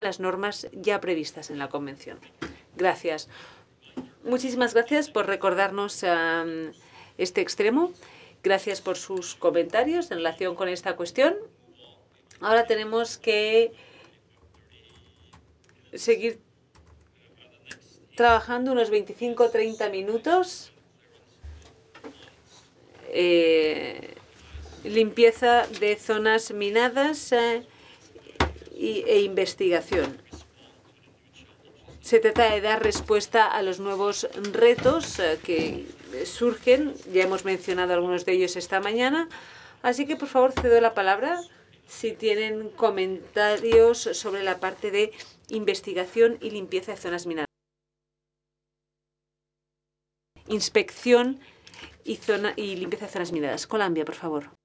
las normas ya previstas en la Convención. Gracias. Muchísimas gracias por recordarnos este extremo. Gracias por sus comentarios en relación con esta cuestión. Ahora tenemos que seguir trabajando unos 25 o 30 minutos. Limpieza de zonas minadas e investigación. Se trata de dar respuesta a los nuevos retos que surgen. Ya hemos mencionado algunos de ellos esta mañana. Así que, por favor, cedo la palabra si tienen comentarios sobre la parte de investigación y limpieza de zonas minadas. Inspección y limpieza de zonas minadas. Colombia, por favor.